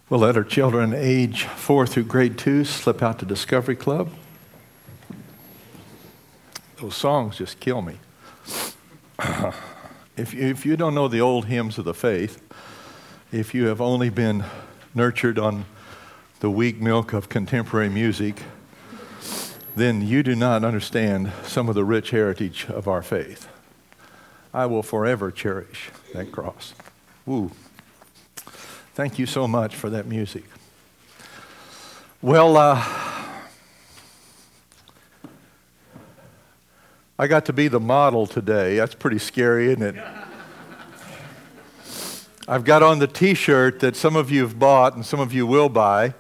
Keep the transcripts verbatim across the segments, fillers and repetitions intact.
We'll let our children age four through grade two slip out to Discovery Club. Those songs just kill me. if, you, if you don't know the old hymns of the faith, if you have only been nurtured on the weak milk of contemporary music, then you do not understand some of the rich heritage of our faith. I will forever cherish that cross. Woo. Thank you so much for that music. Well, uh, I got to be the model today. That's pretty scary, isn't it? I've got on the t-shirt that some of you have bought and some of you will buy,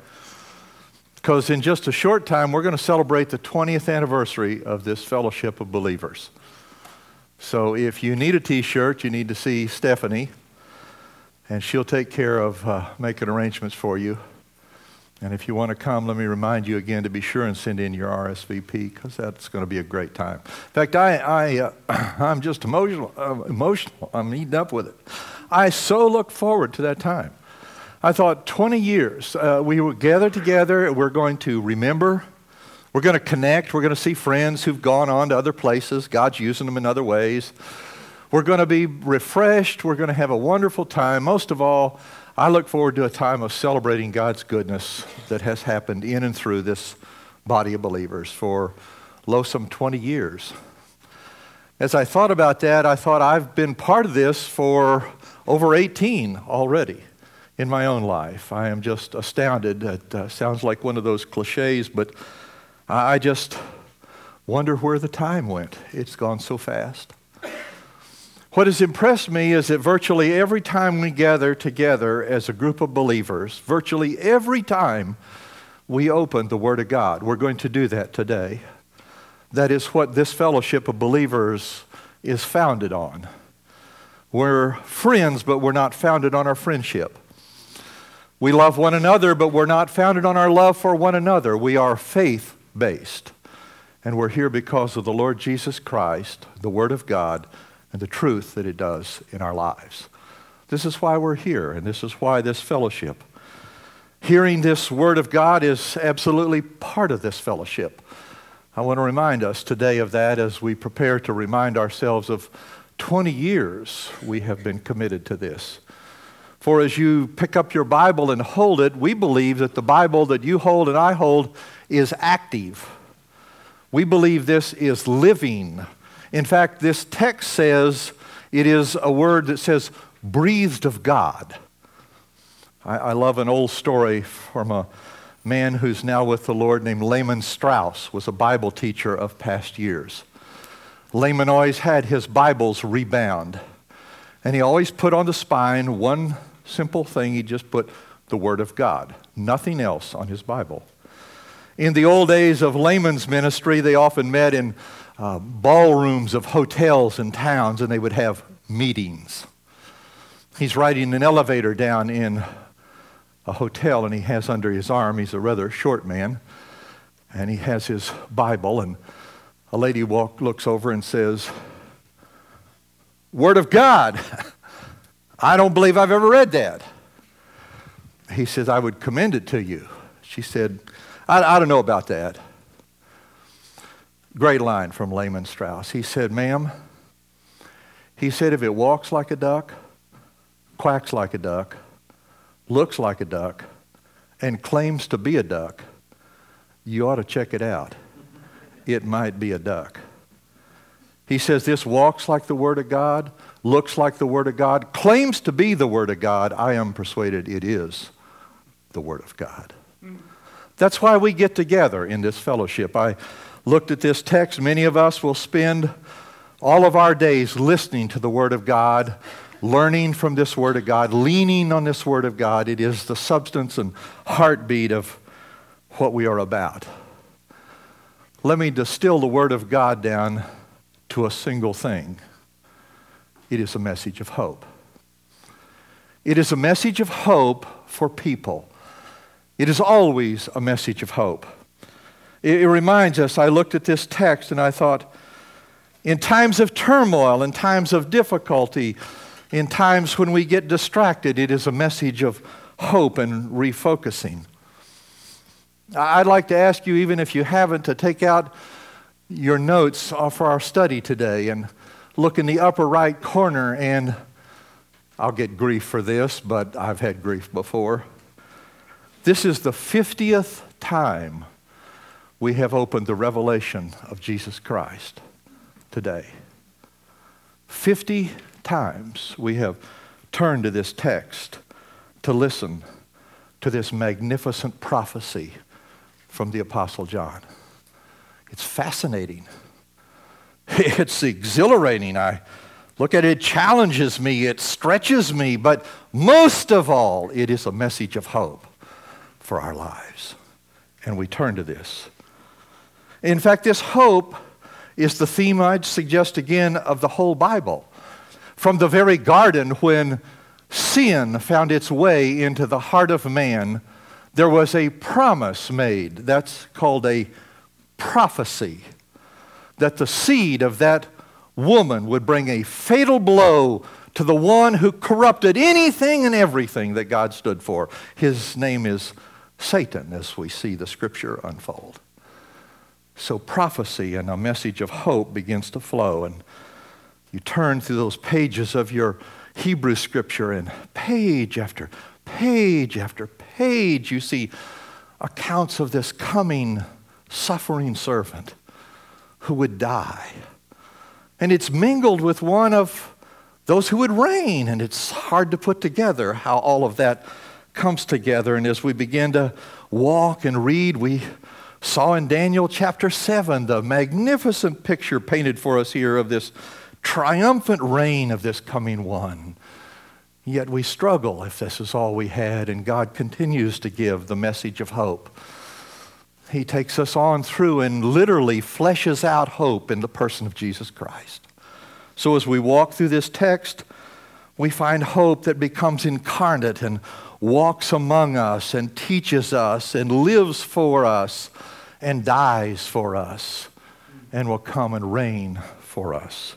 because in just a short time we're going to celebrate the twentieth anniversary of this Fellowship of Believers. So if you need a t-shirt, you need to see Stephanie, and she'll take care of uh, making arrangements for you. And if you want to come, let me remind you again to be sure and send in your R S V P, because that's going to be a great time. In fact, I, I, uh, I'm just emotional, uh, emotional. I'm eaten up with it. I so look forward to that time. I thought twenty years, uh, we will gather together, we're going to remember, we're going to connect, we're going to see friends who've gone on to other places, God's using them in other ways. We're going to be refreshed, we're going to have a wonderful time. Most of all, I look forward to a time of celebrating God's goodness that has happened in and through this body of believers for, lo, some twenty years. As I thought about that, I thought I've been part of this for over eighteen already in my own life. I am just astounded. It uh, sounds like one of those cliches, but I just wonder where the time went. It's gone so fast. What has impressed me is that virtually every time we gather together as a group of believers, virtually every time we open the Word of God, we're going to do that today. That is what this fellowship of believers is founded on. We're friends, but we're not founded on our friendship. We love one another, but we're not founded on our love for one another. We are faith-based. And we're here because of the Lord Jesus Christ, the Word of God, and the truth that it does in our lives. This is why we're here, and this is why this fellowship. Hearing this Word of God is absolutely part of this fellowship. I want to remind us today of that as we prepare to remind ourselves of twenty years we have been committed to this. For as you pick up your Bible and hold it, we believe that the Bible that you hold and I hold is active. We believe this is living. In fact, this text says it is a word that says, breathed of God. I, I love an old story from a man who's now with the Lord named Lehman Strauss, was a Bible teacher of past years. Lehman always had his Bibles rebound, and he always put on the spine one simple thing. He just put the Word of God, nothing else on his Bible. In the old days of Lehman's ministry, they often met in Uh, ballrooms of hotels and towns, and they would have meetings. He's riding an elevator down in a hotel, and he has under his arm, he's a rather short man, and he has his Bible, and a lady walk, looks over and says, Word of God. I don't believe I've ever read that. He says, I would commend it to you. She said, I, I don't know about that. Great line from Lehman Strauss. He said, ma'am, he said, if it walks like a duck, quacks like a duck, looks like a duck, and claims to be a duck, you ought to check it out. It might be a duck. He says this walks like the Word of God, looks like the Word of God, claims to be the Word of God. I am persuaded it is the Word of God. That's why we get together in this fellowship. I looked at this text. Many of us will spend all of our days listening to the Word of God, learning from this Word of God, leaning on this Word of God. It is the substance and heartbeat of what we are about. Let me distill the Word of God down to a single thing. It is a message of hope. It is a message of hope for people. It is always a message of hope. It reminds us, I looked at this text and I thought, in times of turmoil, in times of difficulty, in times when we get distracted, it is a message of hope and refocusing. I'd like to ask you, even if you haven't, to take out your notes for our study today and look in the upper right corner, and I'll get grief for this, but I've had grief before. This is the fiftieth time we have opened the revelation of Jesus Christ today. fifty times we have turned to this text to listen to this magnificent prophecy from the Apostle John. It's fascinating. It's exhilarating. I look at it, it challenges me, it stretches me, but most of all, it is a message of hope for our lives. And we turn to this. In fact, this hope is the theme, I'd suggest again, of the whole Bible. From the very garden when sin found its way into the heart of man, there was a promise made. That's called a prophecy. That the seed of that woman would bring a fatal blow to the one who corrupted anything and everything that God stood for. His name is Satan, as we see the scripture unfold. So prophecy and a message of hope begins to flow, and you turn through those pages of your Hebrew scripture, and page after page after page you see accounts of this coming suffering servant who would die. And it's mingled with one of those who would reign, and it's hard to put together how all of that comes together. And as we begin to walk and read, we saw in Daniel chapter seven the magnificent picture painted for us here of this triumphant reign of this coming one. Yet we struggle if this is all we had, and God continues to give the message of hope. He takes us on through and literally fleshes out hope in the person of Jesus Christ. So as we walk through this text, we find hope that becomes incarnate and walks among us and teaches us and lives for us and dies for us and will come and reign for us.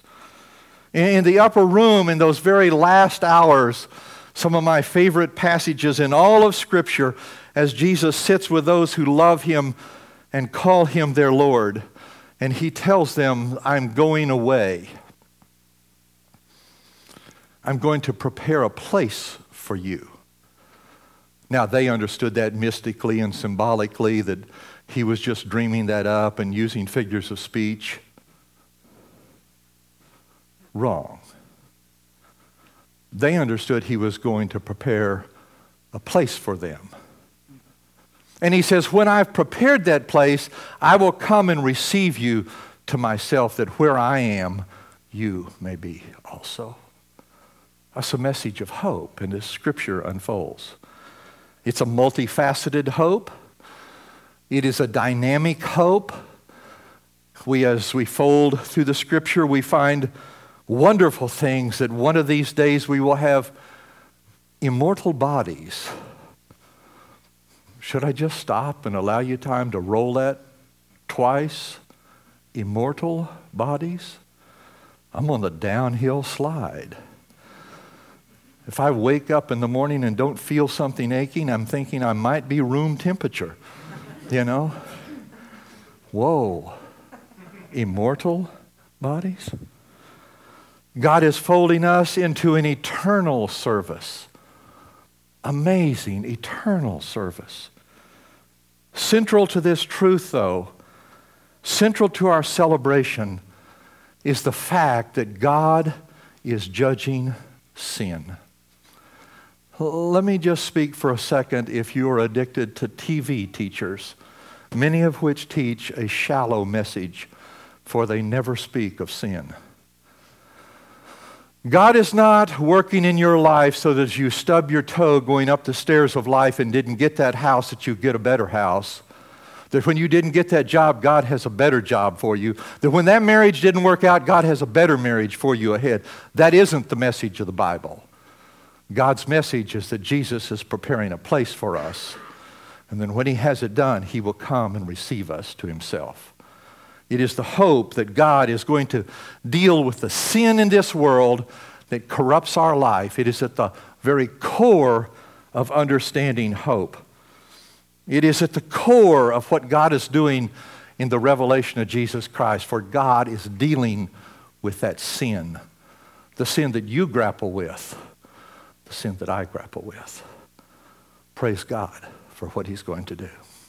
In the upper room, in those very last hours, some of my favorite passages in all of Scripture, as Jesus sits with those who love Him and call Him their Lord, and He tells them, I'm going away. I'm going to prepare a place for you. Now, they understood that mystically and symbolically, that He was just dreaming that up and using figures of speech. Wrong. They understood He was going to prepare a place for them. And He says, when I've prepared that place, I will come and receive you to myself, that where I am, you may be also. That's a message of hope, and as Scripture unfolds. It's a multifaceted hope. It is a dynamic hope. We, as we fold through the Scripture, we find wonderful things that one of these days we will have immortal bodies. Should I just stop and allow you time to roll that twice? Immortal bodies? I'm on the downhill slide. If I wake up in the morning and don't feel something aching, I'm thinking I might be room temperature. You know? Whoa. Immortal bodies? God is folding us into an eternal service. Amazing, eternal service. Central to this truth, though, central to our celebration, is the fact that God is judging sin. Let me just speak for a second if you are addicted to T V teachers, many of which teach a shallow message, for they never speak of sin. God is not working in your life so that as you stub your toe going up the stairs of life and didn't get that house, that you get a better house. That when you didn't get that job, God has a better job for you. That when that marriage didn't work out, God has a better marriage for you ahead. That isn't the message of the Bible. God's message is that Jesus is preparing a place for us. And then when He has it done, He will come and receive us to Himself. It is the hope that God is going to deal with the sin in this world that corrupts our life. It is at the very core of understanding hope. It is at the core of what God is doing in the revelation of Jesus Christ, for God is dealing with that sin, the sin that you grapple with, the sin that I grapple with. Praise God for what he's going to do.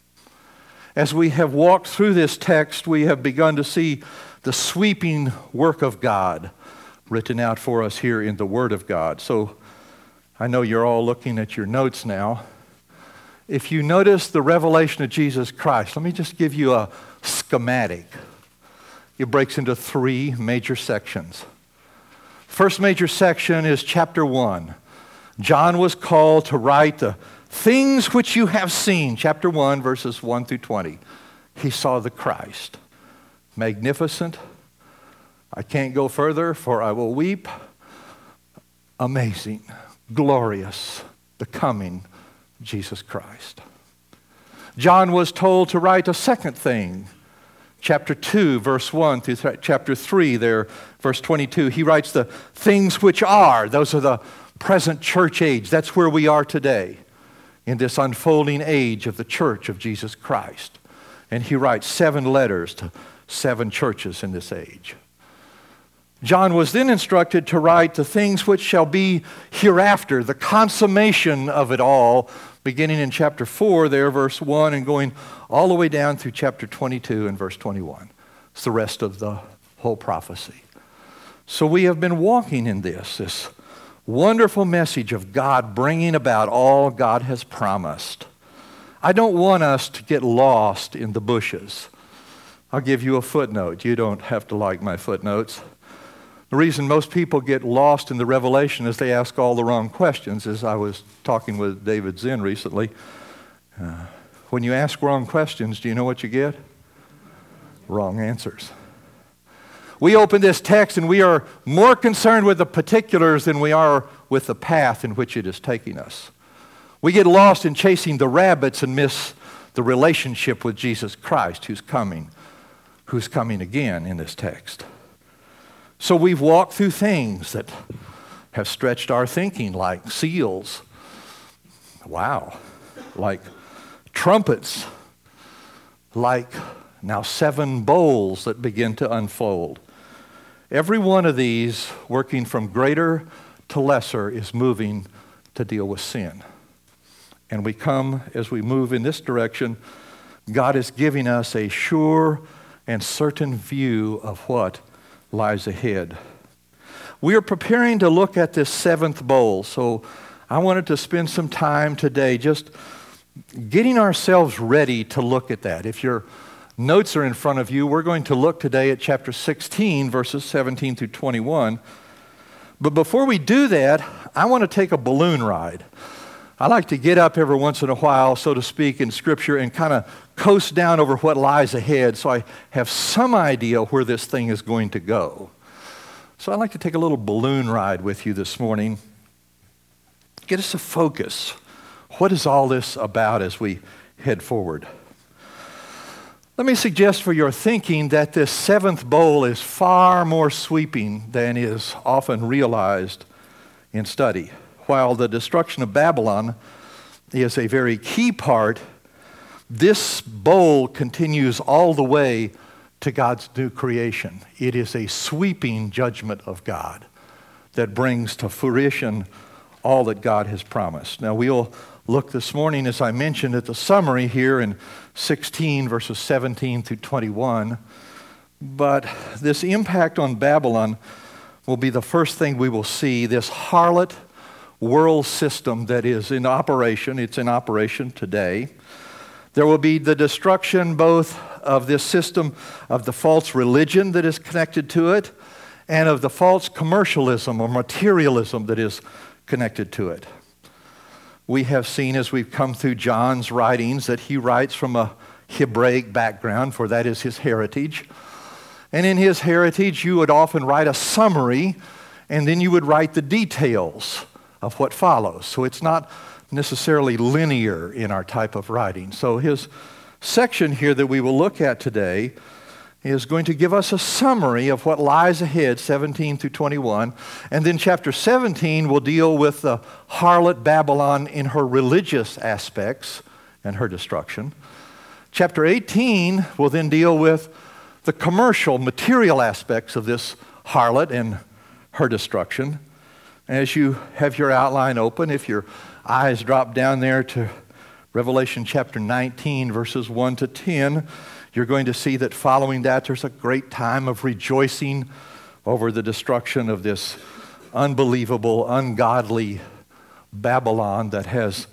As we have walked through this text, we have begun to see the sweeping work of God written out for us here in the Word of God. So I know you're all looking at your notes now. If you notice the revelation of Jesus Christ, let me just give you a schematic. It breaks into three major sections. First major section is chapter one. John was called to write the things which you have seen. Chapter one, verses one through twenty. He saw the Christ. Magnificent. I can't go further, for I will weep. Amazing. Glorious. The coming Jesus Christ. John was told to write a second thing. Chapter two, verse one through th- chapter three there, verse twenty-two. He writes the things which are. Those are the present church age. That's where we are today in this unfolding age of the church of Jesus Christ. And he writes seven letters to seven churches in this age. John was then instructed to write the things which shall be hereafter, the consummation of it all, beginning in chapter four there, verse one, and going all the way down through chapter twenty-two and verse twenty-one. It's the rest of the whole prophecy. So we have been walking in this, this wonderful message of God bringing about all God has promised. I don't want us to get lost in the bushes. I'll give you a footnote. You don't have to like my footnotes. The reason most people get lost in the revelation is they ask all the wrong questions. As I was talking with David Zinn recently, uh, when you ask wrong questions, do you know what you get? Wrong answers. We open this text and we are more concerned with the particulars than we are with the path in which it is taking us. We get lost in chasing the rabbits and miss the relationship with Jesus Christ who's coming, who's coming again in this text. So we've walked through things that have stretched our thinking, like seals. Wow. Like trumpets. Like now seven bowls that begin to unfold. Every one of these, working from greater to lesser, is moving to deal with sin. And we come, as we move in this direction, God is giving us a sure and certain view of what lies ahead. We are preparing to look at this seventh bowl, so I wanted to spend some time today just getting ourselves ready to look at that. If your notes are in front of you, we're going to look today at chapter sixteen, verses seventeen through twenty-one. But before we do that, I want to take a balloon ride. I like to get up every once in a while, so to speak, in Scripture and kind of coast down over what lies ahead so I have some idea where this thing is going to go. So I'd like to take a little balloon ride with you this morning. Get us a focus. What is all this about as we head forward? Let me suggest for your thinking that this seventh bowl is far more sweeping than is often realized in study. While the destruction of Babylon is a very key part, this bowl continues all the way to God's new creation. It is a sweeping judgment of God that brings to fruition all that God has promised. Now we'll look this morning, as I mentioned, at the summary here in sixteen, verses seventeen through twenty-one. But this impact on Babylon will be the first thing we will see, this harlot world system that is in operation. It's in operation today. There will be the destruction both of this system of the false religion that is connected to it and of the false commercialism or materialism that is connected to it. We have seen as we've come through John's writings that he writes from a Hebraic background, for that is his heritage. And in his heritage, you would often write a summary, and then you would write the details of what follows. So it's not necessarily linear in our type of writing. So his section here that we will look at today is going to give us a summary of what lies ahead, seventeen through twenty-one. And then chapter seventeen will deal with the harlot Babylon in her religious aspects and her destruction. Chapter eighteen will then deal with the commercial, material aspects of this harlot and her destruction. As you have your outline open, if your eyes drop down there to Revelation chapter nineteen, verses one to ten, you're going to see that following that, there's a great time of rejoicing over the destruction of this unbelievable, ungodly Babylon that has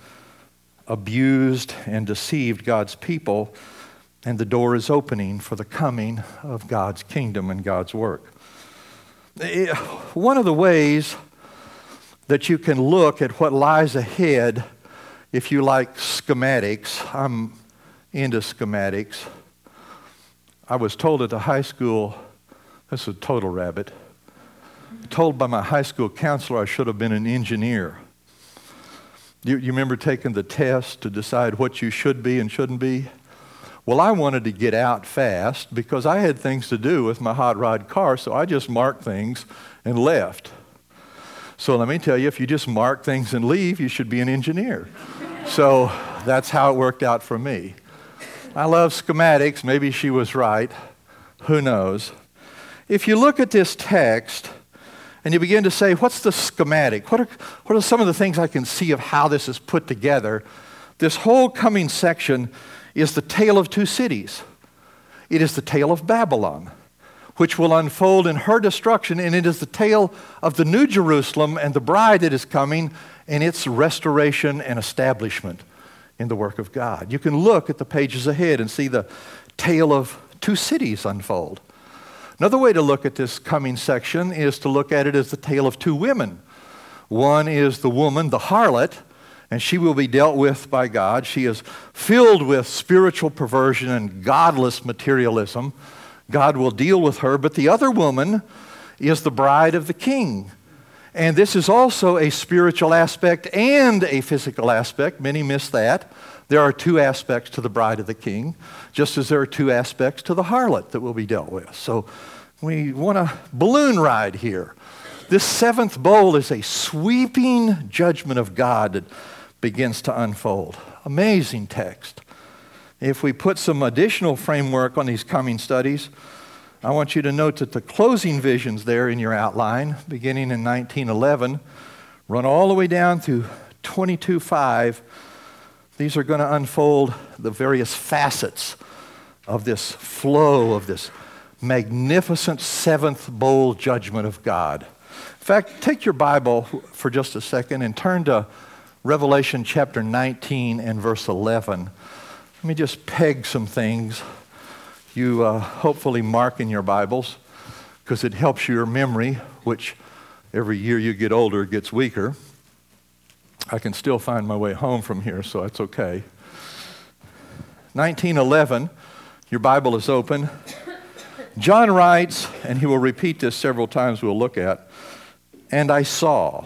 abused and deceived God's people, and the door is opening for the coming of God's kingdom and God's work. It, one of the ways that you can look at what lies ahead, if you like schematics, I'm into schematics. I was told at the high school, this is a total rabbit, told by my high school counselor I should have been an engineer. You, you remember taking the test to decide what you should be and shouldn't be? Well, I wanted to get out fast because I had things to do with my hot rod car, so I just marked things and left. So let me tell you, if you just mark things and leave, you should be an engineer. So that's how it worked out for me. I love schematics. Maybe she was right. Who knows? If you look at this text and you begin to say, what's the schematic? What are, what are some of the things I can see of how this is put together? This whole coming section is the tale of two cities. It is the tale of Babylon, which will unfold in her destruction, and it is the tale of the New Jerusalem and the bride that is coming and its restoration and establishment in the work of God. You can look at the pages ahead and see the tale of two cities unfold. Another way to look at this coming section is to look at it as the tale of two women. One is the woman, the harlot, and she will be dealt with by God. She is filled with spiritual perversion and godless materialism. God will deal with her. But the other woman is the bride of the king. And this is also a spiritual aspect and a physical aspect. Many miss that. There are two aspects to the bride of the king, just as there are two aspects to the harlot that will be dealt with. So we want a balloon ride here. This seventh bowl is a sweeping judgment of God that begins to unfold. Amazing text. If we put some additional framework on these coming studies, I want you to note that the closing visions there in your outline, beginning in nineteen eleven, run all the way down to twenty-two five. These are going to unfold the various facets of this flow of this magnificent seventh bowl judgment of God. In fact, take your Bible for just a second and turn to Revelation chapter nineteen and verse eleven. Let me just peg some things. You uh, hopefully mark in your Bibles because it helps your memory, which every year you get older gets weaker. I can still find my way home from here, so that's okay. nineteen eleven, your Bible is open. John writes, and he will repeat this several times we'll look at, and I saw.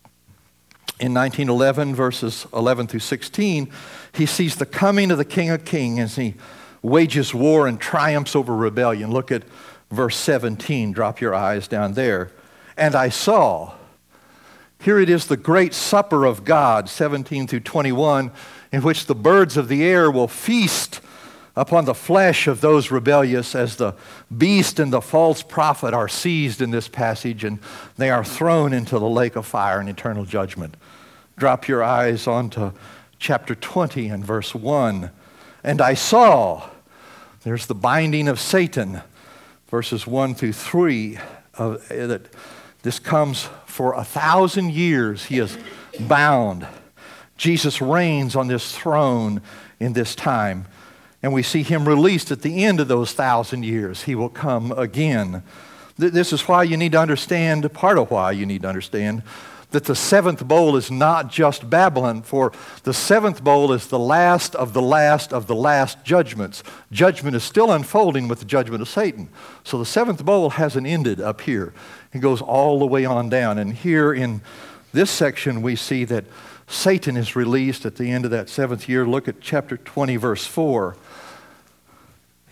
In nineteen eleven, verses eleven through sixteen, he sees the coming of the King of Kings as he wages war and triumphs over rebellion. Look at verse seventeen. Drop your eyes down there. And I saw. Here it is, the great supper of God, seventeen through twenty-one, in which the birds of the air will feast upon the flesh of those rebellious, as the beast and the false prophet are seized in this passage, and they are thrown into the lake of fire and eternal judgment. Drop your eyes onto chapter twenty and verse one. And I saw, there's the binding of Satan, verses one through three, uh, that this comes for a thousand years. He is bound. Jesus reigns on this throne in this time. And we see him released at the end of those thousand years. He will come again. Th- this is why you need to understand, part of why you need to understand, that the seventh bowl is not just Babylon, for the seventh bowl is the last of the last of the last judgments. Judgment is still unfolding with the judgment of Satan. So the seventh bowl hasn't ended up here. It goes all the way on down. And here in this section we see that Satan is released at the end of that seventh year. Look at chapter twenty, verse four.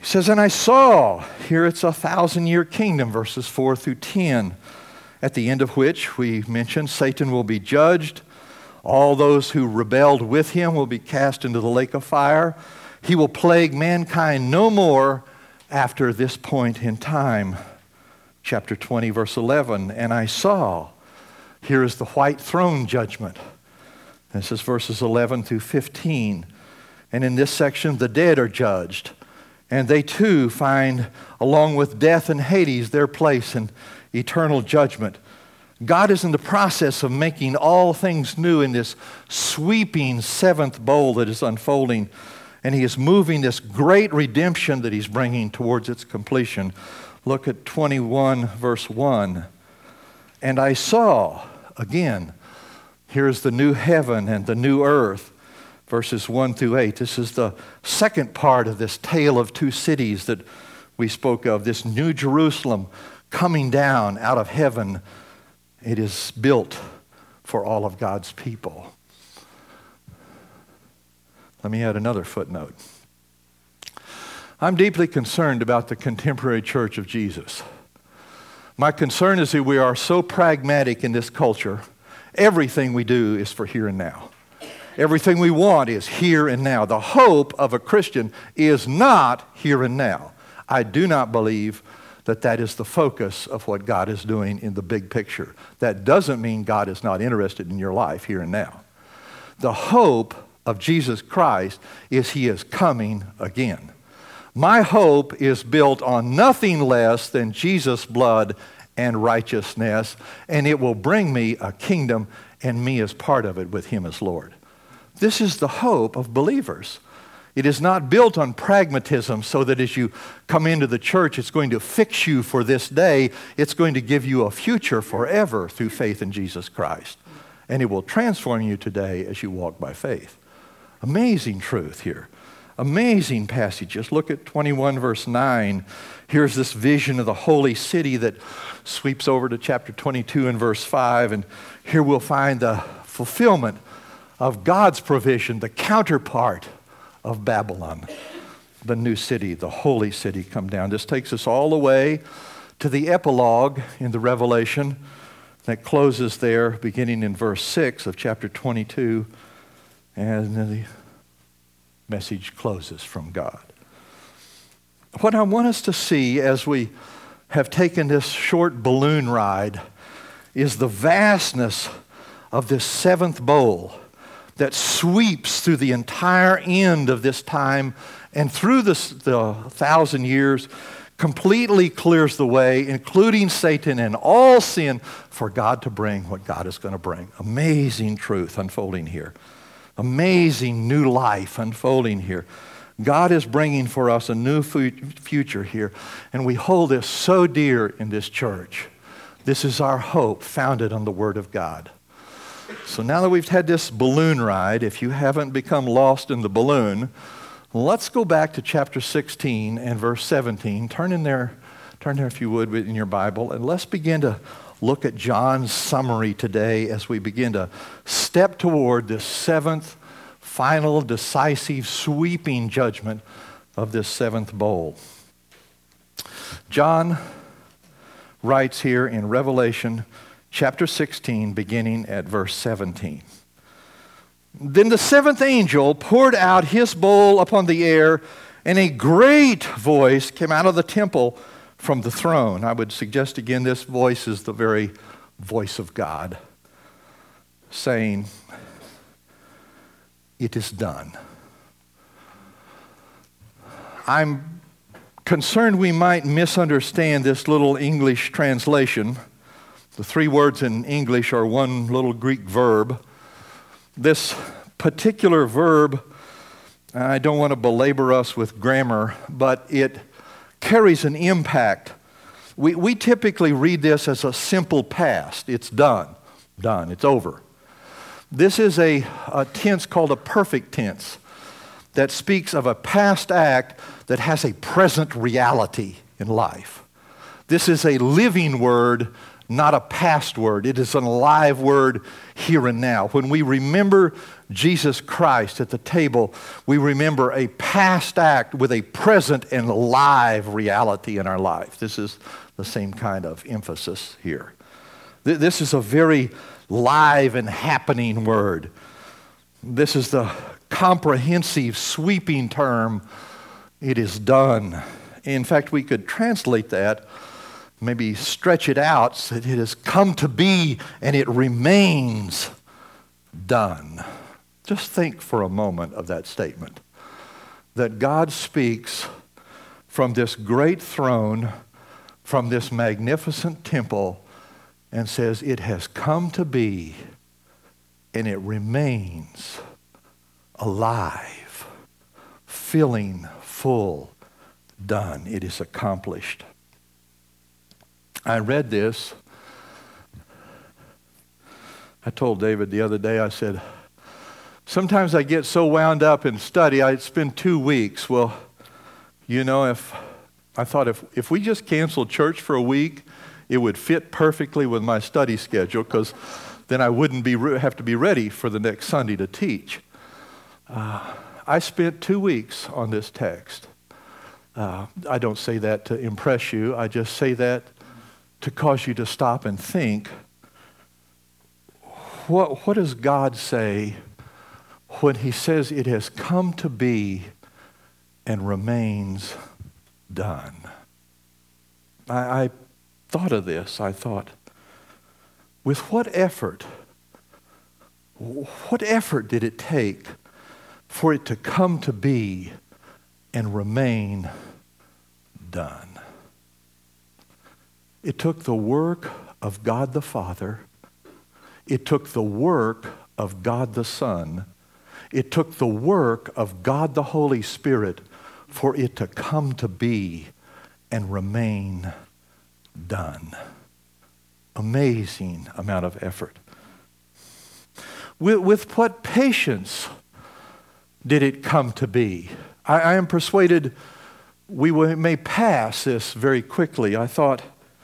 He says, and I saw, here it's a thousand-year kingdom, verses four through ten, at the end of which we mentioned Satan will be judged. All those who rebelled with him will be cast into the lake of fire. He will plague mankind no more after this point in time. Chapter twenty, verse eleven, and I saw, here is the white throne judgment. This is verses eleven through fifteen. And in this section, the dead are judged. And they too find, along with death and Hades, their place in eternal judgment. God is in the process of making all things new in this sweeping seventh bowl that is unfolding. And he is moving this great redemption that he's bringing towards its completion. Look at twenty-one, verse one. And I saw, again, here's the new heaven and the new earth. Verses one through eight. This is the second part of this tale of two cities that we spoke of. This new Jerusalem coming down out of heaven. It is built for all of God's people. Let me add another footnote. I'm deeply concerned about the contemporary church of Jesus. My concern is that we are so pragmatic in this culture. Everything we do is for here and now. Everything we want is here and now. The hope of a Christian is not here and now. I do not believe that that is the focus of what God is doing in the big picture. That doesn't mean God is not interested in your life here and now. The hope of Jesus Christ is he is coming again. My hope is built on nothing less than Jesus' blood and righteousness, and it will bring me a kingdom and me as part of it with him as Lord. This is the hope of believers. It is not built on pragmatism so that as you come into the church, it's going to fix you for this day. It's going to give you a future forever through faith in Jesus Christ. And it will transform you today as you walk by faith. Amazing truth here. Amazing passages. Look at twenty-one, verse nine. Here's this vision of the holy city that sweeps over to chapter twenty-two and verse five. And here we'll find the fulfillment of God's provision, the counterpart of Babylon, the new city, the holy city come down. This takes us all the way to the epilogue in the Revelation that closes there, beginning in verse six of chapter twenty-two, and the message closes from God. What I want us to see as we have taken this short balloon ride is the vastness of this seventh bowl that sweeps through the entire end of this time and through this, the thousand years, completely clears the way, including Satan and all sin, for God to bring what God is going to bring. Amazing truth unfolding here. Amazing new life unfolding here. God is bringing for us a new fu- future here, and we hold this so dear in this church. This is our hope, founded on the Word of God. So now that we've had this balloon ride, if you haven't become lost in the balloon, let's go back to chapter sixteen and verse seventeen. Turn in there, turn there if you would in your Bible, and let's begin to look at John's summary today as we begin to step toward this seventh, final, decisive, sweeping judgment of this seventh bowl. John writes here in Revelation chapter sixteen, beginning at verse seventeen. Then the seventh angel poured out his bowl upon the air, and a great voice came out of the temple from the throne. I would suggest again, this voice is the very voice of God, saying, "It is done." I'm concerned we might misunderstand this little English translation. The three words in English are one little Greek verb. This particular verb, I don't want to belabor us with grammar, but it carries an impact. We, we typically read this as a simple past. It's done, done, it's over. This is a, a tense called a perfect tense that speaks of a past act that has a present reality in life. This is a living word, not a past word. It is an alive word here and now. When we remember Jesus Christ at the table, we remember a past act with a present and alive reality in our life. This is the same kind of emphasis here. This is a very live and happening word. This is the comprehensive, sweeping term, it is done. In fact, we could translate that, maybe stretch it out, so that it has come to be and it remains done. Just think for a moment of that statement. That God speaks from this great throne, from this magnificent temple, and says, it has come to be and it remains alive, filling, full, done. It is accomplished. I read this. I told David the other day, I said, sometimes I get so wound up in study, I spend two weeks. Well, you know, if I thought if, if we just canceled church for a week, it would fit perfectly with my study schedule, because then I wouldn't be have to be ready for the next Sunday to teach. Uh, I spent two weeks on this text. Uh, I don't say that to impress you. I just say that to cause you to stop and think, what, what does God say when he says it has come to be and remains done? I, I thought of this. I thought, with what effort, what effort did it take for it to come to be and remain done? It took the work of God the Father. It took the work of God the Son. It took the work of God the Holy Spirit for it to come to be and remain done. Amazing amount of effort. With, with what patience did it come to be? I, I am persuaded we will, may pass this very quickly. I thought,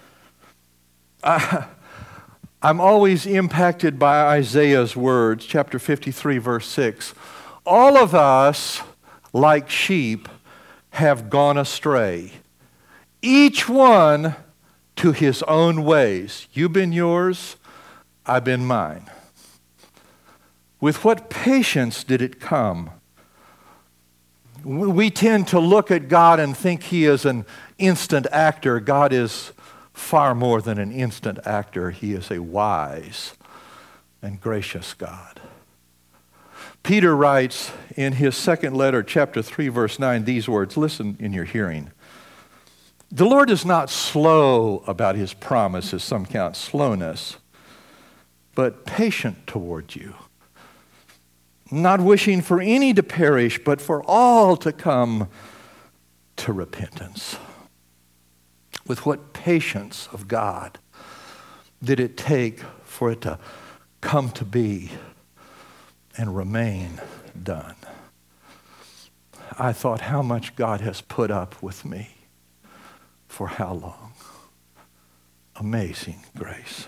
I, I'm always impacted by Isaiah's words, chapter fifty-three, verse six. All of us, like sheep, have gone astray. Each one to his own ways. You've been yours, I've been mine. With what patience did it come? We tend to look at God and think he is an instant actor. God is far more than an instant actor. He is a wise and gracious God. Peter writes in his second letter, chapter three, verse nine, these words. Listen in your hearing. The Lord is not slow about his promise, as some count slowness, but patient toward you, not wishing for any to perish, but for all to come to repentance. With what patience of God did it take for it to come to be and remain done? I thought, how much God has put up with me. For how long? Amazing grace.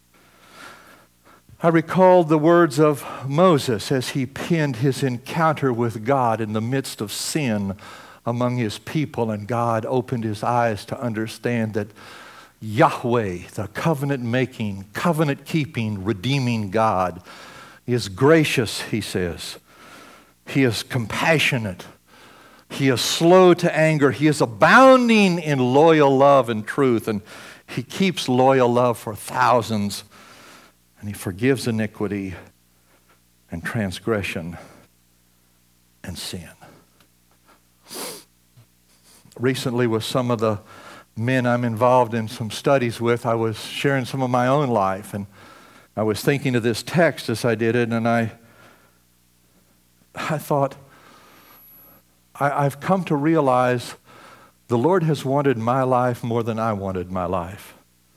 I recalled the words of Moses as he penned his encounter with God in the midst of sin among his people, and God opened his eyes to understand that Yahweh, the covenant-making, covenant-keeping, redeeming God, is gracious, he says. He is compassionate. He is slow to anger. He is abounding in loyal love and truth. And he keeps loyal love for thousands. And he forgives iniquity and transgression and sin. Recently, with some of the men I'm involved in some studies with, I was sharing some of my own life. And I was thinking of this text as I did it. And I, I thought, I've come to realize the Lord has wanted my life more than I wanted my life.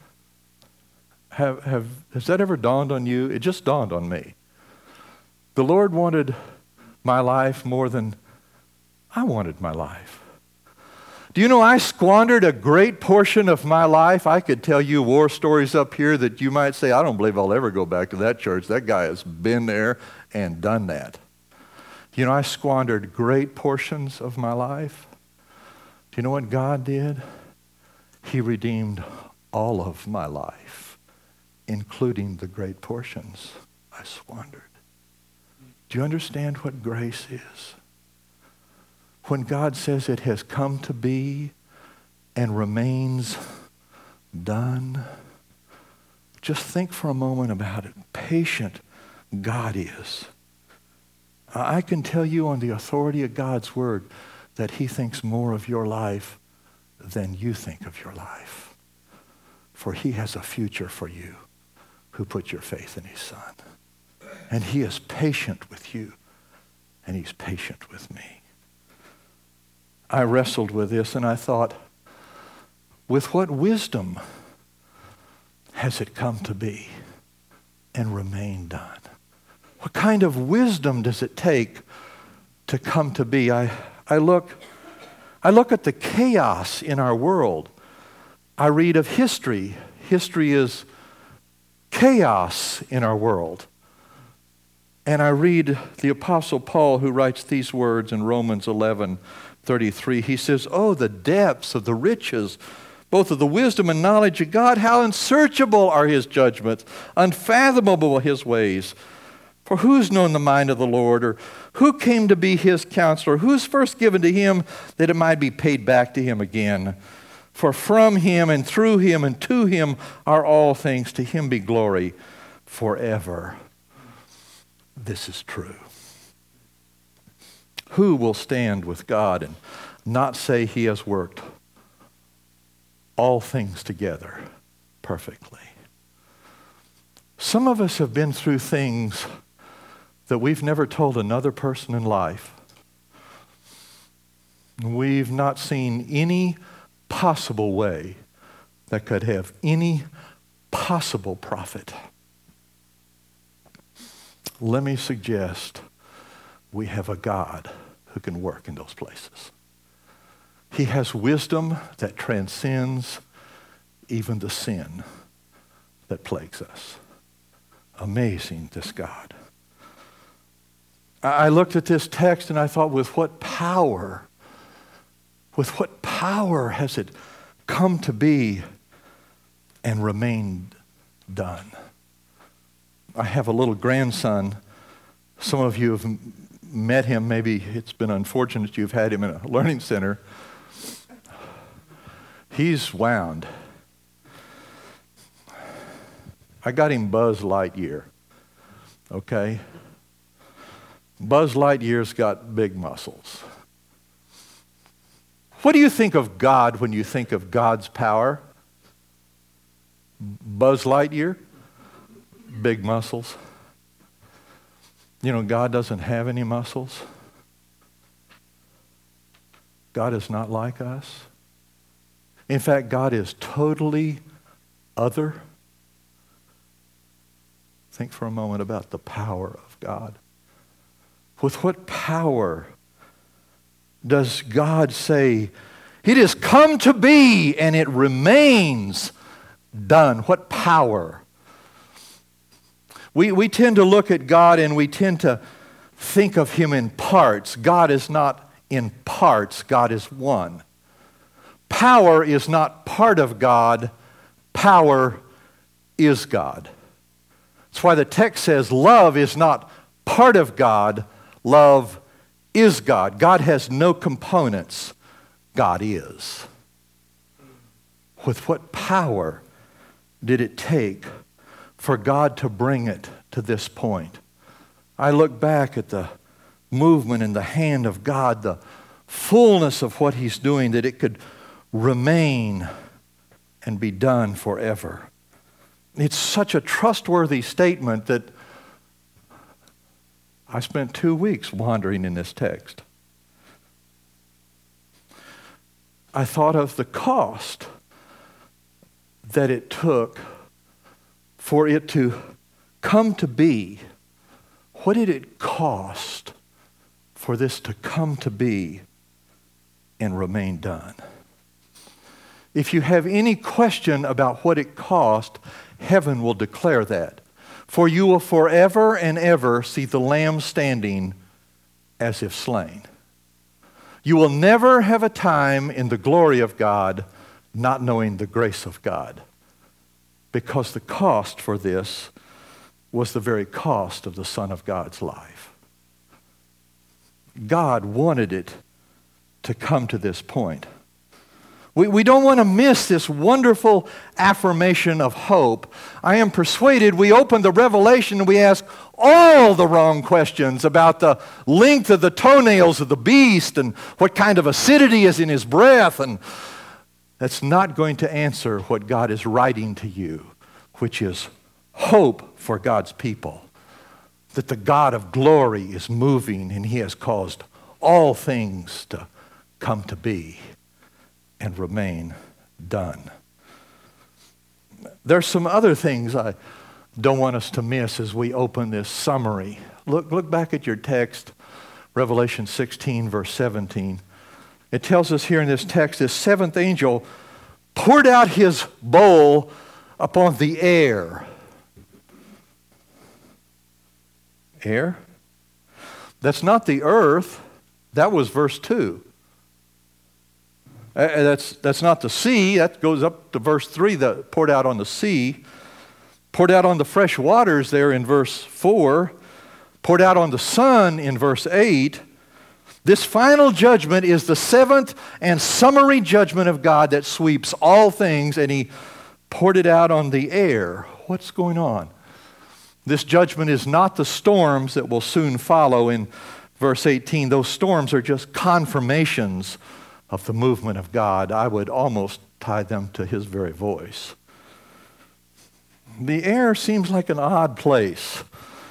Have, have, has that ever dawned on you? It just dawned on me. The Lord wanted my life more than I wanted my life. Do you know I squandered a great portion of my life? I could tell you war stories up here that you might say, I don't believe I'll ever go back to that church. That guy has been there and done that. Do you know I squandered great portions of my life? Do you know what God did? He redeemed all of my life, including the great portions I squandered. Do you understand what grace is? When God says it has come to be and remains done, just think for a moment about it. Patient God is. I can tell you on the authority of God's word that he thinks more of your life than you think of your life. For he has a future for you who put your faith in his Son. And he is patient with you, and he's patient with me. I wrestled with this and I thought, with what wisdom has it come to be and remain done? What kind of wisdom does it take to come to be? I, I look, I look at the chaos in our world. I read of history. History is chaos in our world. And I read the Apostle Paul, who writes these words in Romans eleven thirty-three. He says, oh, the depths of the riches, both of the wisdom and knowledge of God, how unsearchable are his judgments, unfathomable his ways. For who's known the mind of the Lord, or who came to be his counselor? Who's first given to him that it might be paid back to him again? For from him and through him and to him are all things. To him be glory forever. This is true. Who will stand with God and not say he has worked all things together perfectly? Some of us have been through things that we've never told another person in life. We've not seen any possible way that could have any possible profit. Let me suggest we have a God who can work in those places. He has wisdom that transcends even the sin that plagues us. Amazing, this God. I looked at this text and I thought, with what power, with what power has it come to be and remained done? I have a little grandson. Some of you have met him. Maybe it's been unfortunate you've had him in a learning center. He's wound. I got him Buzz Lightyear, okay? Buzz Lightyear's got big muscles. What do you think of God when you think of God's power? Buzz Lightyear? Big muscles. You know, God doesn't have any muscles. God is not like us. In fact, God is totally other. Think for a moment about the power of God. With what power does God say, it has come to be and it remains done? What power? We, we tend to look at God and we tend to think of him in parts. God is not in parts. God is one. Power is not part of God. Power is God. That's why the text says love is not part of God. Love is God. God has no components. God is. With what power did it take for God to bring it to this point? I look back at the movement in the hand of God, the fullness of what he's doing, that it could remain and be done forever. It's such a trustworthy statement that I spent two weeks wandering in this text. I thought of the cost that it took for it to come to be. What did it cost for this to come to be and remain done? If you have any question about what it cost, heaven will declare that. For you will forever and ever see the Lamb standing as if slain. You will never have a time in the glory of God not knowing the grace of God, because the cost for this was the very cost of the Son of God's life. God wanted it to come to this point. We, we don't want to miss this wonderful affirmation of hope. I am persuaded we open the Revelation and we ask all the wrong questions about the length of the toenails of the beast and what kind of acidity is in his breath. And that's not going to answer what God is writing to you, which is hope for God's people. That the God of glory is moving and he has caused all things to come to be and remain done. There's some other things I don't want us to miss as we open this summary. Look, look back at your text, Revelation sixteen, verse seventeen. It tells us here in this text, this seventh angel poured out his bowl upon the air. Air? That's not the earth. That was verse two. Uh, that's, that's not the sea. That goes up to verse three, that poured out on the sea. Poured out on the fresh waters there in verse four. Poured out on the sun in verse eight. This final judgment is the seventh and summary judgment of God that sweeps all things, and he poured it out on the air. What's going on? This judgment is not the storms that will soon follow in verse eighteen. Those storms are just confirmations of the movement of God. I would almost tie them to his very voice. The air seems like an odd place.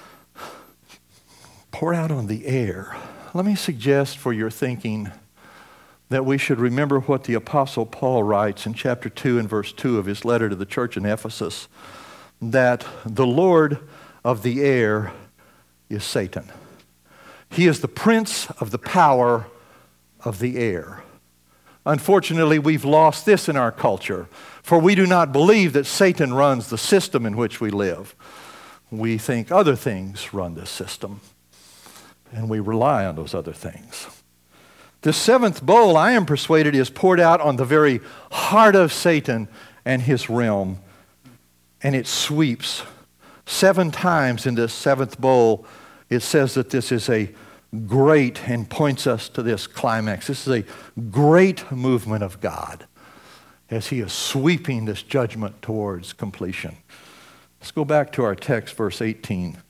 Pour out on the air. Let me suggest for your thinking that we should remember what the Apostle Paul writes in chapter two and verse two of his letter to the church in Ephesus, that the Lord of the air is Satan. He is the prince of the power of the air. Unfortunately, we've lost this in our culture, for we do not believe that Satan runs the system in which we live. We think other things run this system, and we rely on those other things. The seventh bowl, I am persuaded, is poured out on the very heart of Satan and his realm, and it sweeps. Seven times in this seventh bowl, it says that this is a great, and points us to this climax. This is a great movement of God as he is sweeping this judgment towards completion. Let's go back to our text, verse eighteen.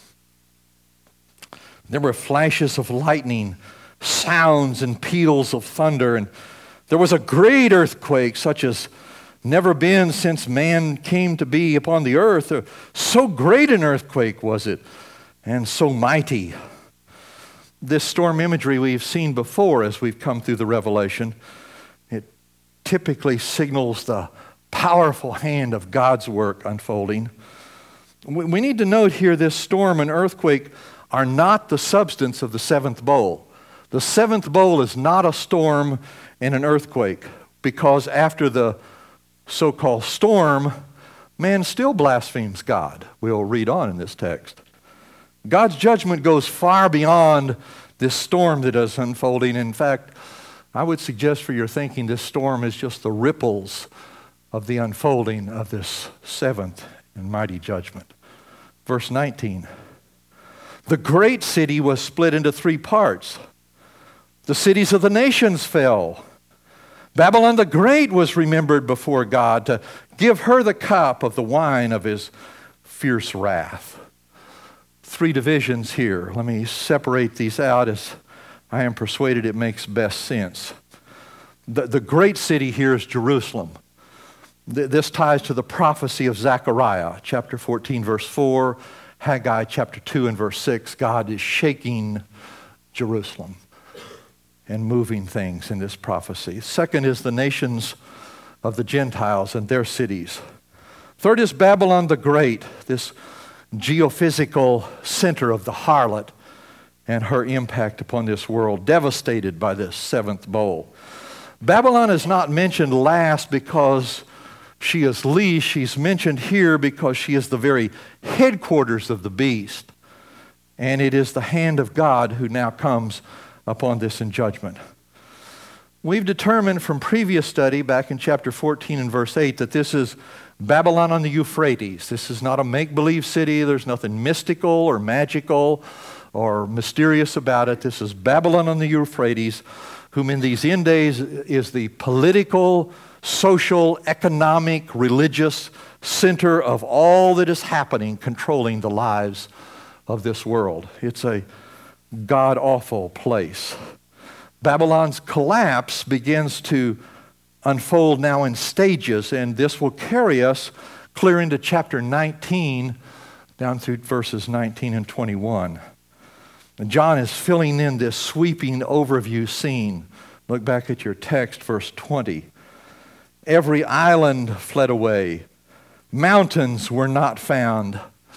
There were flashes of lightning, sounds and peals of thunder, and there was a great earthquake such as never been since man came to be upon the earth. So great an earthquake was it, and so mighty. This storm imagery we've seen before as we've come through the Revelation. It typically signals the powerful hand of God's work unfolding. We need to note here this storm and earthquake are not the substance of the seventh bowl. The seventh bowl is not a storm and an earthquake, because after the so-called storm, man still blasphemes God. We'll read on in this text. God's judgment goes far beyond this storm that is unfolding. In fact, I would suggest for your thinking this storm is just the ripples of the unfolding of this seventh and mighty judgment. Verse nineteen. The great city was split into three parts. The cities of the nations fell. Babylon the Great was remembered before God to give her the cup of the wine of his fierce wrath. Three divisions here. Let me separate these out as I am persuaded it makes best sense. The, the great city here is Jerusalem. Th- this ties to the prophecy of Zechariah, chapter fourteen, verse four, Haggai, chapter two and verse six. God is shaking Jerusalem and moving things in this prophecy. Second is the nations of the Gentiles and their cities. Third is Babylon the Great, this geophysical center of the harlot and her impact upon this world, devastated by this seventh bowl. Babylon is not mentioned last because she is least. She's mentioned here because she is the very headquarters of the beast. And it is the hand of God who now comes upon this in judgment. We've determined from previous study back in chapter fourteen and verse eight that this is Babylon on the Euphrates. This is not a make-believe city. There's nothing mystical or magical or mysterious about it. This is Babylon on the Euphrates, whom in these end days is the political, social, economic, religious center of all that is happening, controlling the lives of this world. It's a god-awful place. Babylon's collapse begins to unfold now in stages, and this will carry us clear into chapter nineteen, down through verses nineteen and twenty-one. And John is filling in this sweeping overview scene. Look back at your text, verse twenty. Every island fled away. Mountains were not found.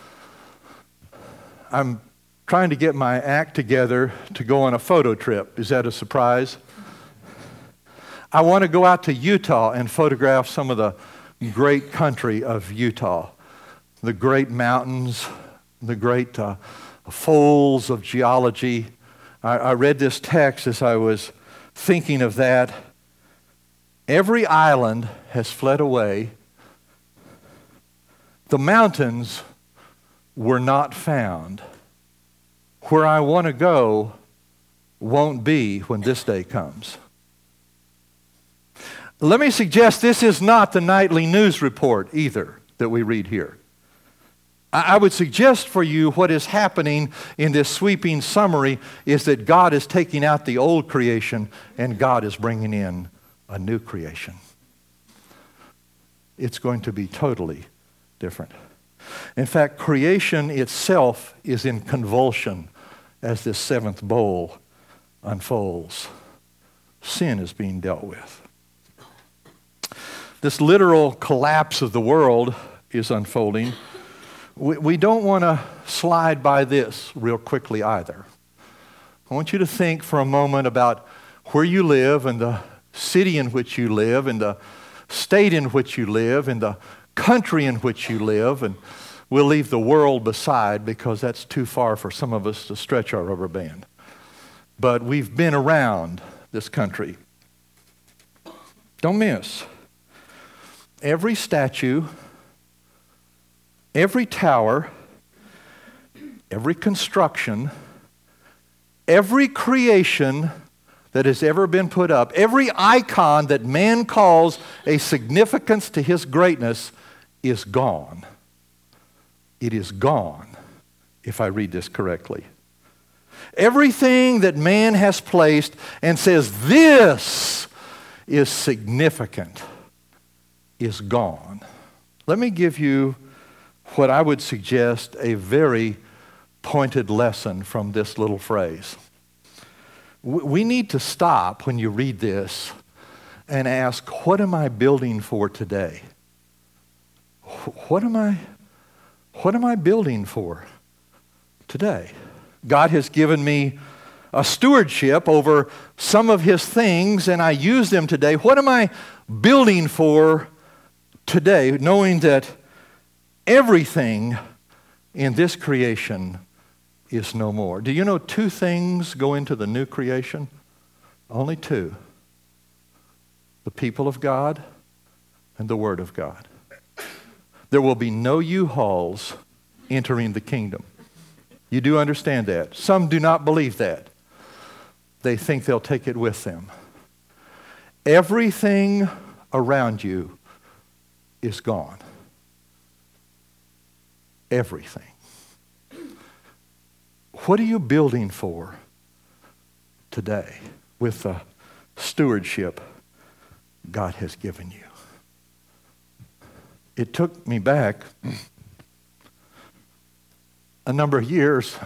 I'm trying to get my act together to go on a photo trip. Is that a surprise? I want to go out to Utah and photograph some of the great country of Utah. The great mountains, the great uh, folds of geology. I, I read this text as I was thinking of that. Every island has fled away. The mountains were not found. Where I want to go won't be when this day comes. Let me suggest this is not the nightly news report either that we read here. I would suggest for you what is happening in this sweeping summary is that God is taking out the old creation and God is bringing in a new creation. It's going to be totally different. In fact, creation itself is in convulsion as this seventh bowl unfolds. Sin is being dealt with. This literal collapse of the world is unfolding. We, we don't want to slide by this real quickly either. I want you to think for a moment about where you live and the city in which you live and the state in which you live and the country in which you live, and we'll leave the world beside because that's too far for some of us to stretch our rubber band. But we've been around this country. Don't miss. Every statue, every tower, every construction, every creation that has ever been put up, every icon that man calls a significance to his greatness is gone. It is gone, if I read this correctly. Everything that man has placed and says this is significant is gone. Let me give you what I would suggest a very pointed lesson from this little phrase. We need to stop when you read this and ask, what am I building for today? What am I, what am I building for today? God has given me a stewardship over some of his things, and I use them today. What am I building for today, knowing that everything in this creation is no more? Do you know two things go into the new creation? Only two. The people of God and the Word of God. There will be no U-Hauls entering the kingdom. You do understand that. Some do not believe that. They think they'll take it with them. Everything around you is gone. Everything. What are you building for today with the stewardship God has given you? It took me back a number of years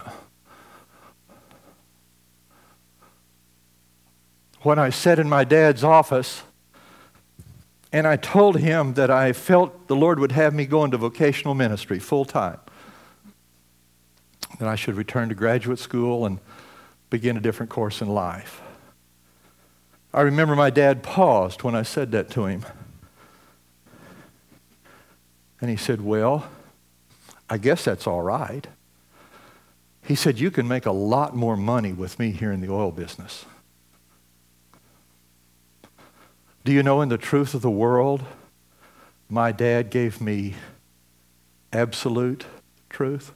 when I sat in my dad's office and I told him that I felt the Lord would have me go into vocational ministry full time. That I should return to graduate school and begin a different course in life. I remember my dad paused when I said that to him. And he said, well, I guess that's all right. He said, you can make a lot more money with me here in the oil business. Do you know, in the truth of the world, my dad gave me absolute truth.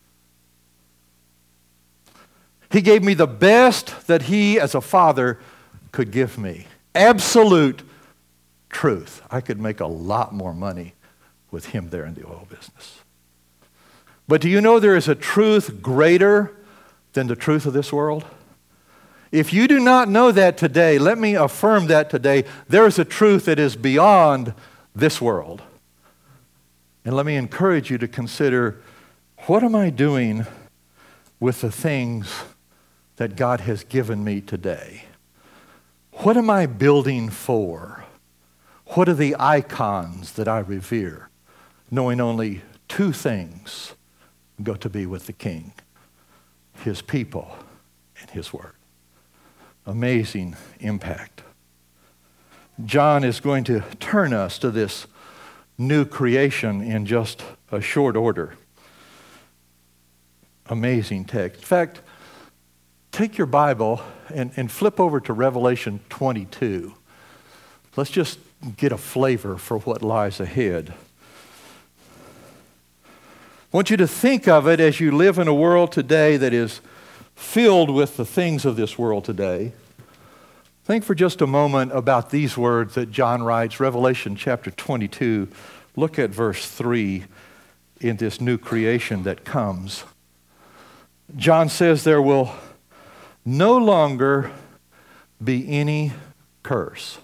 He gave me the best that he, as a father, could give me. Absolute truth. I could make a lot more money with him there in the oil business. But do you know there is a truth greater than the truth of this world? If you do not know that today, let me affirm that today. There is a truth that is beyond this world. And let me encourage you to consider, what am I doing with the things that God has given me today? What am I building for? What are the icons that I revere, knowing only two things go to be with the King: His people and His Word. Amazing impact. John is going to turn us to this new creation in just a short order. Amazing text. In fact, take your Bible and, and flip over to Revelation twenty-two. Let's just get a flavor for what lies ahead. I want you to think of it as you live in a world today that is filled with the things of this world today. Think for just a moment about these words that John writes, Revelation chapter twenty-two. Look at verse three in this new creation that comes. John says there will no longer be any curse.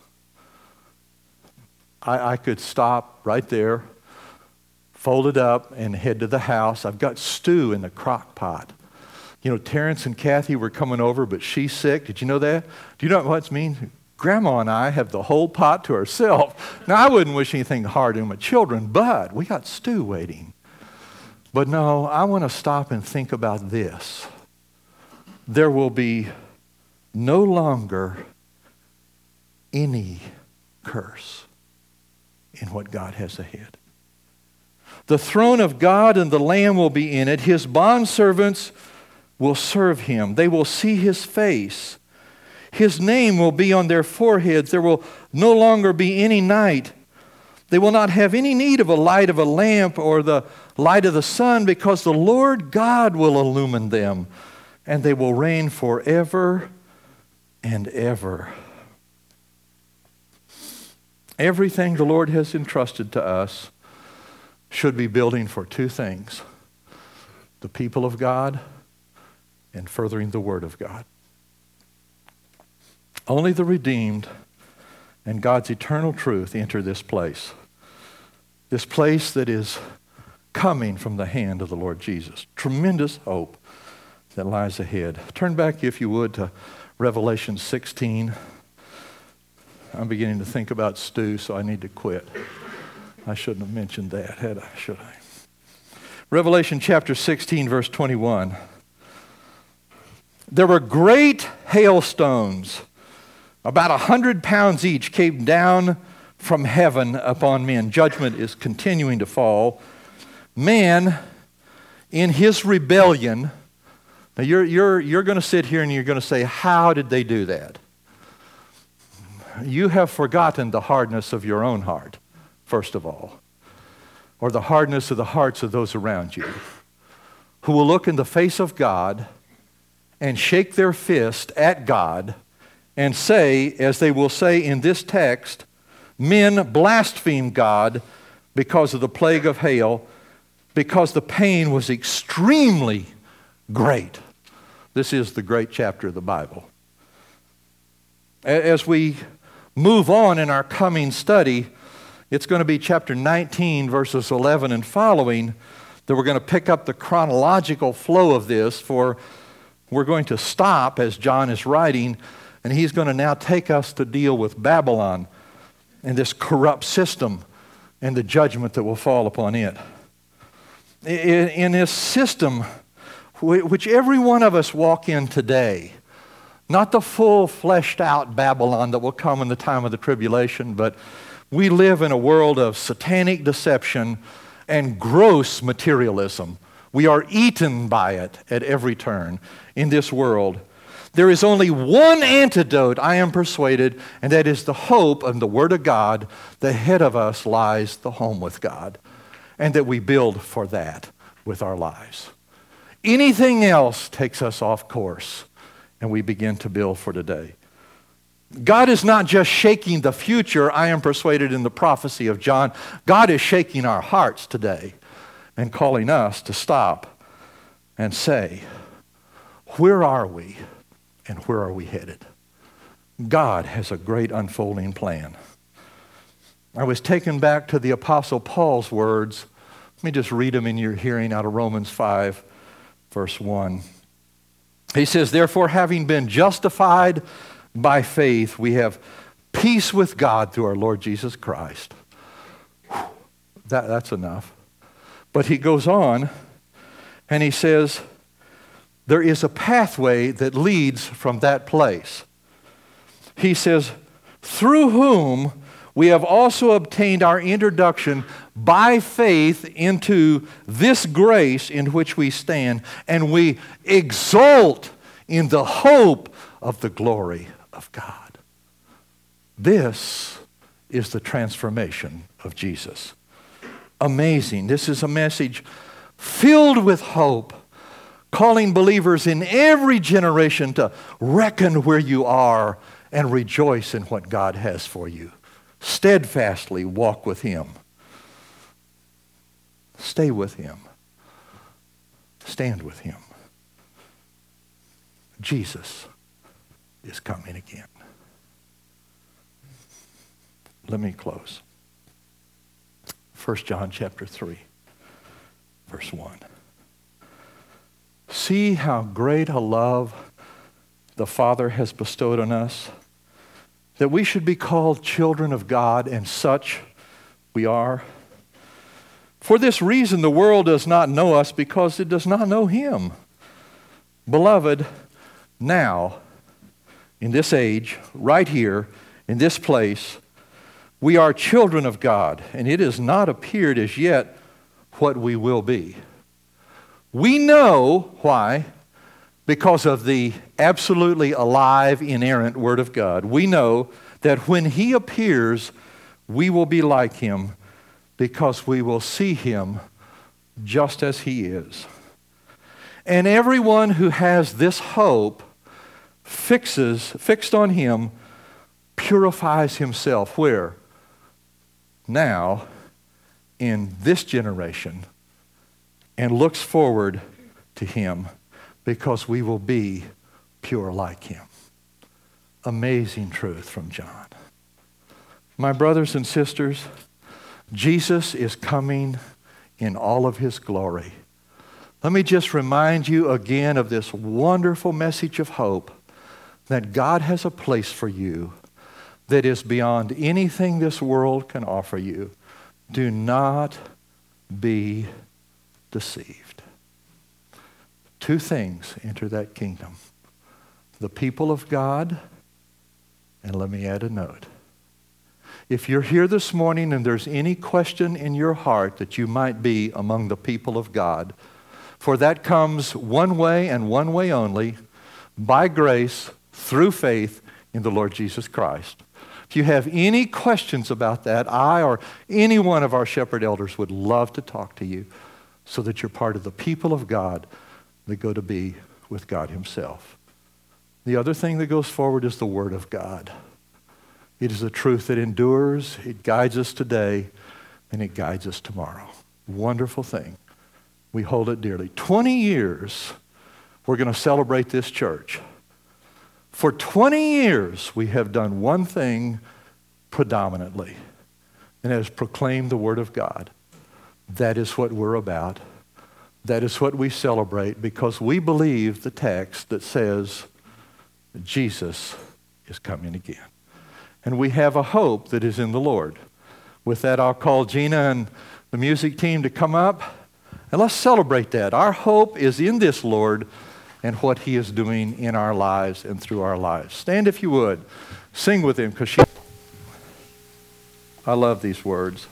I, I could stop right there, fold it up, and head to the house. I've got stew in the crock pot. You know, Terrence and Kathy were coming over, but she's sick. Did you know that? Do you know what it means? Grandma and I have the whole pot to ourselves. Now, I wouldn't wish anything hard on my children, but we got stew waiting. But no, I want to stop and think about this. There will be no longer any curse in what God has ahead. The throne of God and the Lamb will be in it. His bondservants will serve him. They will see his face. His name will be on their foreheads. There will no longer be any night. They will not have any need of a light of a lamp or the light of the sun, because the Lord God will illumine them, and they will reign forever and ever. Everything the Lord has entrusted to us should be building for two things: the people of God and furthering the Word of God. Only the redeemed and God's eternal truth enter this place. This place that is coming from the hand of the Lord Jesus. Tremendous hope that lies ahead. Turn back, if you would, to Revelation sixteen. I'm beginning to think about stew, so I need to quit. I shouldn't have mentioned that, had I? Should I? Revelation chapter sixteen, verse twenty-one. There were great hailstones, about a hundred pounds each, came down from heaven upon men. Judgment is continuing to fall. Man, in his rebellion, now you're, you're, you're going to sit here and you're going to say, how did they do that? You have forgotten the hardness of your own heart, first of all, or the hardness of the hearts of those around you, who will look in the face of God and shake their fist at God and say, as they will say in this text, men blaspheme God because of the plague of hail, because the pain was extremely great. This is the great chapter of the Bible. As we move on in our coming study, it's going to be chapter nineteen, verses eleven and following, that we're going to pick up the chronological flow of this, for we're going to stop as John is writing, and he's going to now take us to deal with Babylon and this corrupt system and the judgment that will fall upon it. In this system, which every one of us walk in today, Not the full fleshed out Babylon that will come in the time of the tribulation, but we live in a world of satanic deception and gross materialism. We are eaten by it at every turn in this world. There is only one antidote, I am persuaded, and that is the hope of the Word of God. The ahead of us lies the home with God, and that we build for that with our lives. Anything else takes us off course, and we begin to build for today. God is not just shaking the future, I am persuaded, in the prophecy of John. God is shaking our hearts today and calling us to stop and say, where are we and where are we headed? God has a great unfolding plan. I was taken back to the Apostle Paul's words. Let me just read them in your hearing out of Romans five, verse one. He says, therefore, having been justified by faith, we have peace with God through our Lord Jesus Christ. Whew, that, that's enough. But he goes on and he says, there is a pathway that leads from that place. He says, through whom we have also obtained our introduction by faith into this grace in which we stand, and we exult in the hope of the glory of God. This is the transformation of Jesus. Amazing. This is a message filled with hope, calling believers in every generation to reckon where you are and rejoice in what God has for you. Steadfastly walk with Him. Stay with Him. Stand with Him. Jesus is coming again. Let me close. First John chapter three, verse one. See how great a love the Father has bestowed on us, that we should be called children of God, and such we are. For this reason the world does not know us, because it does not know Him. Beloved, now, in this age, right here, in this place, we are children of God, and it has not appeared as yet what we will be. We know why, because of the absolutely alive, inerrant Word of God. We know that when He appears, we will be like Him, because we will see Him just as He is. And everyone who has this hope fixes, fixed on Him, purifies himself. Where? Now, in this generation, and looks forward to Him, because we will be pure like Him. Amazing truth from John. My brothers and sisters, Jesus is coming in all of His glory. Let me just remind you again of this wonderful message of hope, that God has a place for you that is beyond anything this world can offer you. Do not be deceived. Two things enter that kingdom: the people of God, and let me add a note. If you're here this morning and there's any question in your heart that you might be among the people of God, for that comes one way and one way only, by grace, through faith in the Lord Jesus Christ. If you have any questions about that, I or any one of our shepherd elders would love to talk to you, so that you're part of the people of God that go to be with God Himself. The other thing that goes forward is the Word of God. It is a truth that endures. It guides us today, and it guides us tomorrow. Wonderful thing. We hold it dearly. twenty years, we're going to celebrate this church. For twenty years, we have done one thing predominantly, and that is proclaim the Word of God. That is what we're about. That is what we celebrate, because we believe the text that says Jesus is coming again. And we have a hope that is in the Lord. With that, I'll call Gina and the music team to come up, and let's celebrate that. Our hope is in this Lord, and what He is doing in our lives and through our lives. Stand if you would. Sing with Him, because she... I love these words.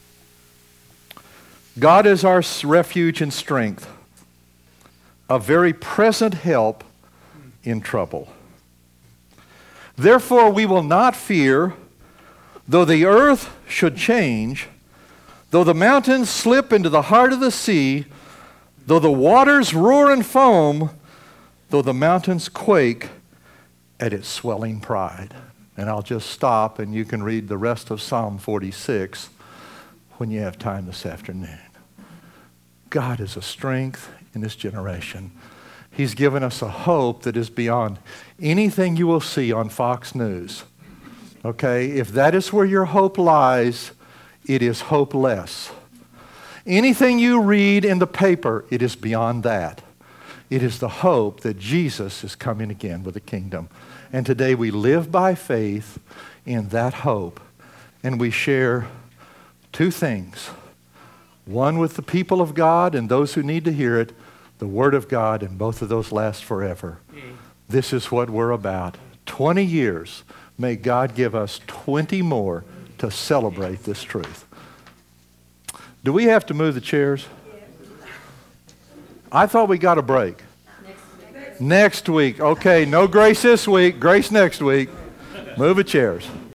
God is our refuge and strength, a very present help in trouble. Therefore we will not fear, though the earth should change, though the mountains slip into the heart of the sea, though the waters roar and foam, though the mountains quake at its swelling pride. And I'll just stop, and you can read the rest of Psalm forty-six when you have time this afternoon. God is a strength in this generation. He's given us a hope that is beyond anything you will see on Fox News. Okay? If that is where your hope lies, it is hopeless. Anything you read in the paper, it is beyond that. It is the hope that Jesus is coming again with the kingdom. And today we live by faith in that hope. And we share two things. One with the people of God and those who need to hear it, the Word of God, and both of those last forever. Mm. This is what we're about. twenty years. May God give us twenty more to celebrate this truth. Do we have to move the chairs? I thought we got a break. Next week. Next week. Okay, no grace this week. Grace next week. Move the chairs.